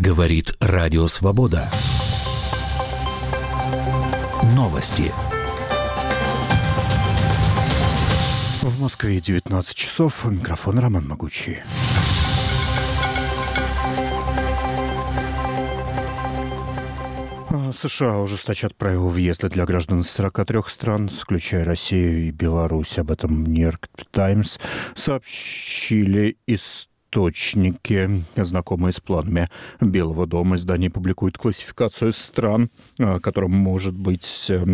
Говорит Радио Свобода. Новости. В Москве 19 часов. Микрофон Роман Могучий. США ужесточат правила въезда для граждан из 43 стран, включая Россию и Беларусь. Об этом Нью-Йорк Таймс сообщили источники, знакомые с планами Белого дома. Издание публикует классификацию стран, которым могут быть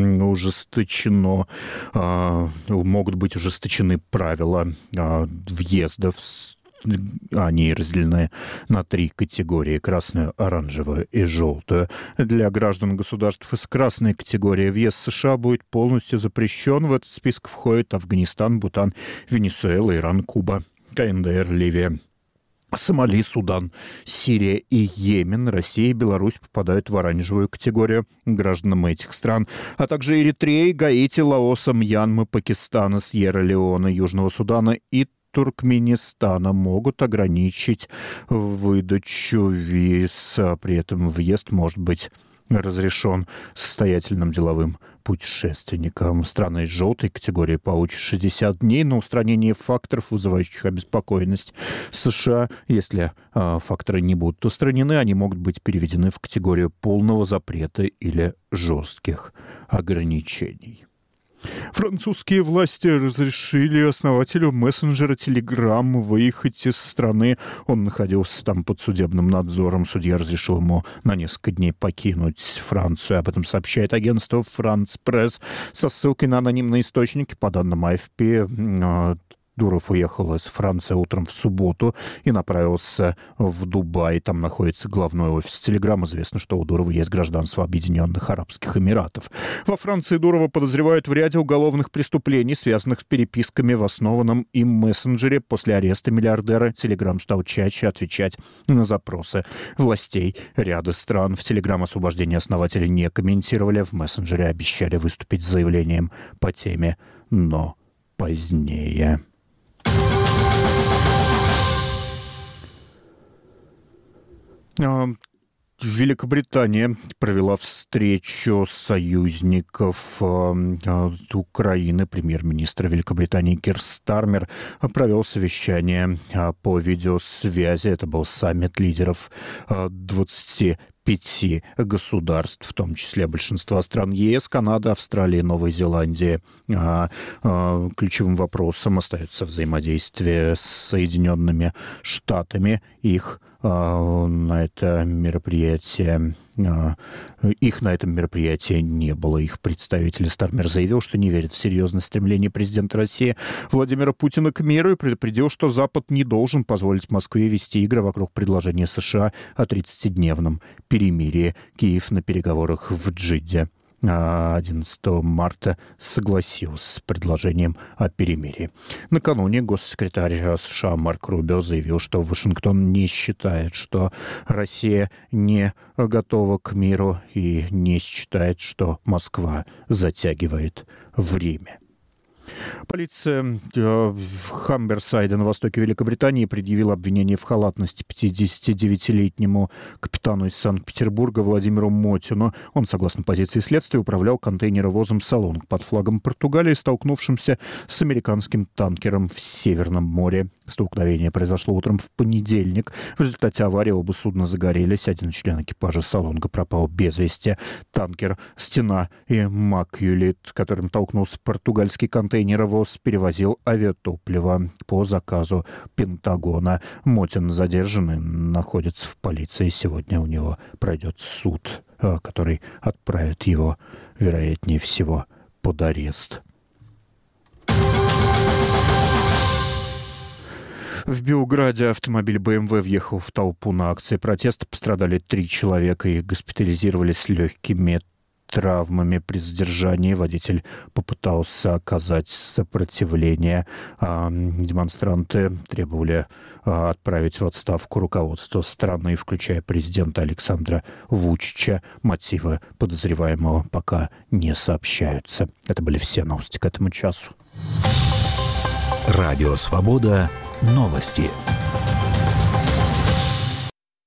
ужесточены правила въезда в. Они разделены на 3 категории: красную, оранжевую и желтую. Для граждан государств из красной категории въезд в США будет полностью запрещен. В этот список входят Афганистан, Бутан, Венесуэла, Иран, Куба, КНДР, Ливия, Сомали, Судан, Сирия и Йемен. Россия и Беларусь попадают в оранжевую категорию. Гражданам этих стран, а также Эритреи, Гаити, Лаоса, Мьянмы, Пакистана, Сьерра-Леоне, Южного Судана и Туркменистана могут ограничить выдачу виз. При этом въезд может быть разрешен состоятельным деловым путешественникам. Страны из желтой категории получат 60 дней на устранение факторов, вызывающих обеспокоенность США. Если факторы не будут устранены, они могут быть переведены в категорию полного запрета или жестких ограничений. Французские власти разрешили основателю мессенджера Telegram выехать из страны. Он находился там под судебным надзором. Судья разрешил ему на несколько дней покинуть Францию. Об этом сообщает агентство France Press со ссылкой на анонимные источники. По данным AFP, Дуров уехал из Франции утром в субботу и направился в Дубай. Там находится главной офис Телеграм. Известно, что у Дурова есть гражданство Объединенных Арабских Эмиратов. Во Франции Дурова подозревают в ряде уголовных преступлений, связанных с переписками в основанном им мессенджере. После ареста миллиардера Телеграм стал чаще отвечать на запросы властей ряда стран. В Телеграм освобождение основателя не комментировали. В мессенджере обещали выступить с заявлением по теме, но позднее. Великобритания провела встречу союзников Украины. Премьер-министр Великобритании Кир Стармер провел совещание по видеосвязи. Это был саммит лидеров 25 государств, в том числе большинства стран ЕС, Канады, Австралии, Новой Зеландии. Ключевым вопросом остается взаимодействие с Соединенными Штатами. Их на этом мероприятии не было. Их представитель Стармер заявил, что не верит в серьезное стремление президента России Владимира Путина к миру и предупредил, что Запад не должен позволить Москве вести игры вокруг предложения США о 30-дневном перемирии. Киев на переговорах в Джидде 11 марта согласился с предложением о перемирии. Накануне госсекретарь США Марк Рубио заявил, что Вашингтон не считает, что Россия не готова к миру и не считает, что Москва затягивает время. Полиция Хамберсайда на востоке Великобритании предъявила обвинение в халатности 59-летнему капитану из Санкт-Петербурга Владимиру Мотину. Он, согласно позиции следствия, управлял контейнеровозом «Салонг» под флагом Португалии, столкнувшимся с американским танкером в Северном море. Столкновение произошло утром в понедельник. В результате аварии оба судна загорелись. Один член экипажа «Салонга» пропал без вести. Танкер «Стена» и «Макюлит», которым толкнулся португальский контейнеровоз, перевозил авиатопливо по заказу Пентагона. Мотин задержан и находится в полиции. Сегодня у него пройдет суд, который отправит его, вероятнее всего, под арест. В Белграде автомобиль BMW въехал в толпу на акции протеста. Пострадали 3 человека и госпитализировались с легкими травмами. При задержании водитель попытался оказать сопротивление. Демонстранты требовали отправить в отставку руководство страны, включая президента Александра Вучича. Мотивы подозреваемого пока не сообщаются. Это были все новости к этому часу. Радио Свобода. Новости.